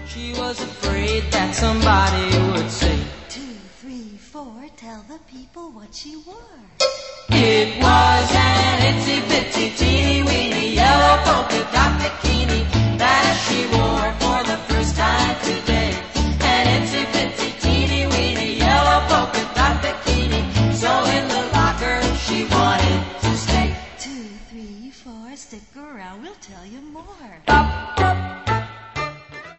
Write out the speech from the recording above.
She was afraid that somebody would say, 2, 3, 4, tell the people what she wore. it was an itsy bitsy teeny weeny yellow polka dot bikini that she wore for the first time today. An itsy bitsy teeny weeny yellow polka dot bikini, so in the locker she wanted to stay. 2, 3, 4, stick around, we'll tell you more. Bop, bop.